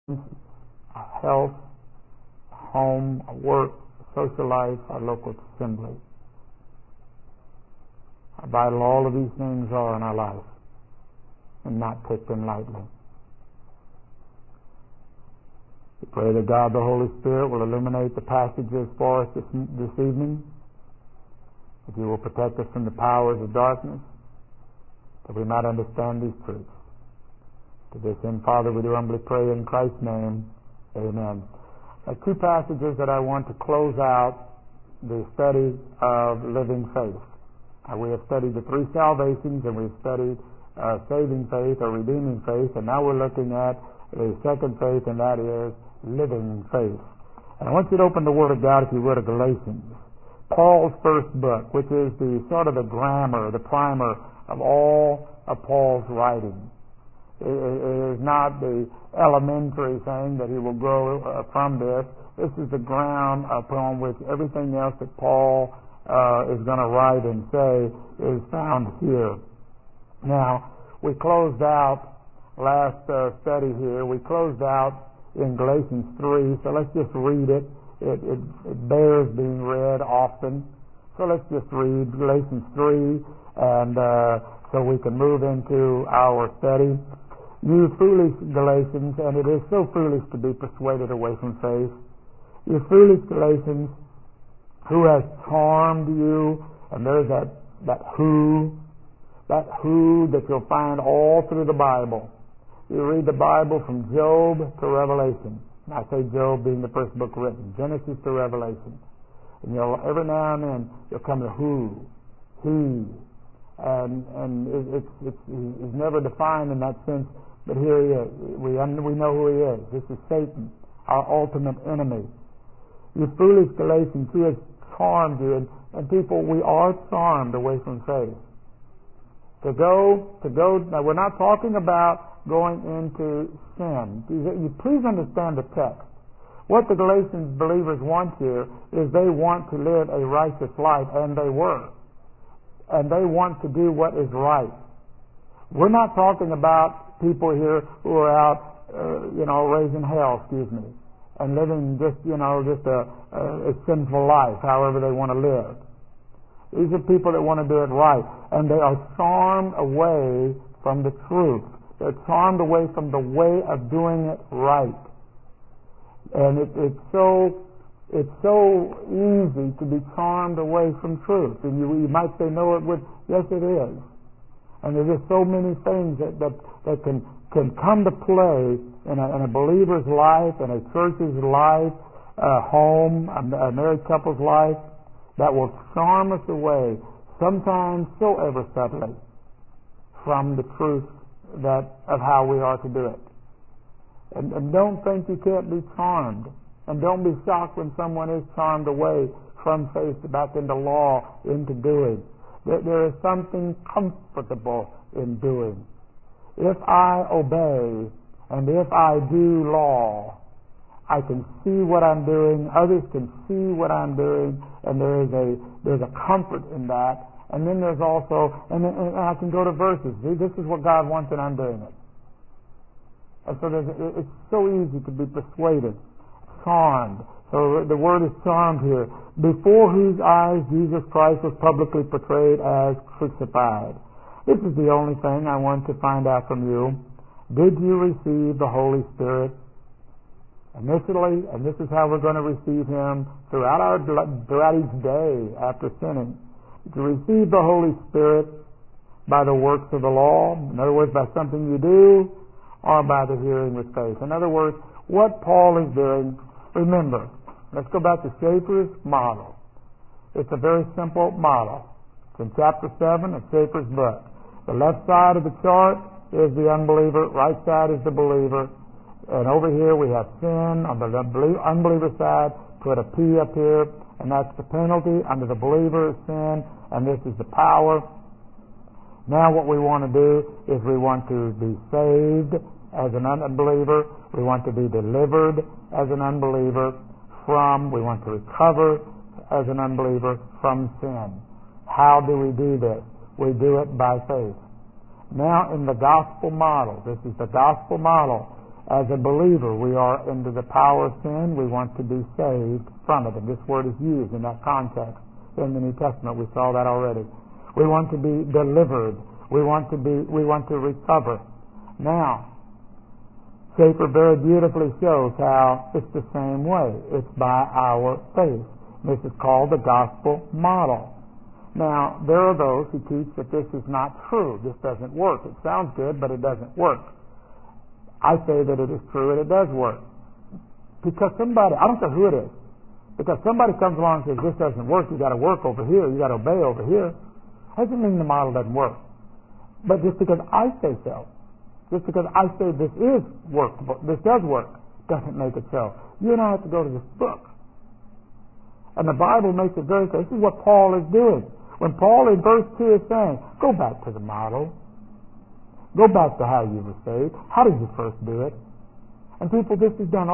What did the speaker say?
our health, our home, our work, social life, our local assembly. How vital all of these things are in our life, and not take them lightly. We pray that God the Holy Spirit will illuminate the passages for us this evening, that He will protect us from the powers of darkness, that we might understand these truths. To this end, Father, we do humbly pray in Christ's name. Amen. Two passages that I want to close out the study of living faith. We have studied the three salvations, and we've studied saving faith or redeeming faith, and now we're looking at the second faith, and that is living faith. And I want you to open the Word of God, if you would, to Galatians, Paul's first book, which is the sort of the grammar, the primer of all of Paul's writing. It is not the elementary thing that he will grow from this. This is the ground upon which everything else that Paul is going to write and say is found here. Now, we closed out last study here. We closed out in Galatians 3, so let's just read it. It bears being read often. So let's just read Galatians 3, and so we can move into our study. You foolish Galatians, and it is so foolish to be persuaded away from faith. You foolish Galatians, who has charmed you? And there's that who that you'll find all through the Bible. You read the Bible from Job to Revelation. And I say Job being the first book written, Genesis to Revelation. And every now and then you'll come to who, he, and he's never defined in that sense. But here he is. We know who he is. This is Satan, our ultimate enemy. You foolish Galatians, who has charmed you? And people, we are charmed away from faith. To go. Now, we're not talking about going into sin. You please understand the text. What the Galatian believers want here is they want to live a righteous life, and they were. And they want to do what is right. We're not talking about people here who are out, raising hell, and living just a sinful life, however they want to live. These are people that want to do it right, and they are charmed away from the truth. They're charmed away from the way of doing it right. And it's so easy to be charmed away from truth. And you might say, no, it would. Yes, it is. And there's just so many things that can come to play in a believer's life, in a church's life, a home, a married couple's life, that will charm us away, sometimes so ever subtly, from the truth of how we are to do it. And don't think you can't be charmed. And don't be shocked when someone is charmed away from faith back into law, into doing. There is something comfortable in doing. If I obey and if I do law, I can see what I'm doing, others can see what I'm doing, and there's a comfort in that. And then there's also, and I can go to verses. See, this is what God wants, and I'm doing it. And so it's so easy to be persuaded, charmed. So the word is charmed here. Before whose eyes Jesus Christ was publicly portrayed as crucified. This is the only thing I want to find out from you. Did you receive the Holy Spirit? Initially, and this is how we're going to receive Him throughout each day after sinning. To receive the Holy Spirit by the works of the law, in other words, by something you do, or by the hearing with faith. In other words, what Paul is doing, remember, let's go back to Schaeffer's model. It's a very simple model. It's in chapter 7 of Schaeffer's book. The left side of the chart is the unbeliever, right side is the believer. And over here we have sin. On the unbeliever side, put a P up here, and that's the penalty. Under the believer is sin, and this is the power. Now what we want to do is we want to be saved as an unbeliever. We want to be delivered as an unbeliever we want to recover as an unbeliever from sin. How do we do this? We do it by faith. Now in the gospel model, this is the gospel model. As a believer, we are under the power of sin. We want to be saved from it. And this word is used in that context in the New Testament. We saw that already. We want to be delivered. We want to recover. Now, Schaeffer very beautifully shows how it's the same way. It's by our faith. This is called the gospel model. Now, there are those who teach that this is not true. This doesn't work. It sounds good, but it doesn't work. I say that it is true and it does work. Because somebody, I don't care who it is, because somebody comes along and says, this doesn't work, you got to work over here, you got to obey over here, doesn't mean the model doesn't work. But just because I say so, just because I say this is workable, this does work, doesn't make it so. You and I have to go to this book. And the Bible makes it very clear. This is what Paul is doing. When Paul in verse 2 is saying, go back to the model. Go back to how you were saved. How did you first do it? And people, this is done